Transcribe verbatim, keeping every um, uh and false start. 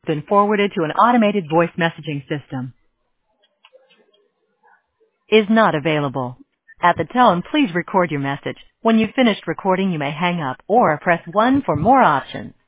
Been forwarded to an automated voice messaging system. Is not available. At the tone, please record your message. When you've finished recording, you may hang up or press one for more options.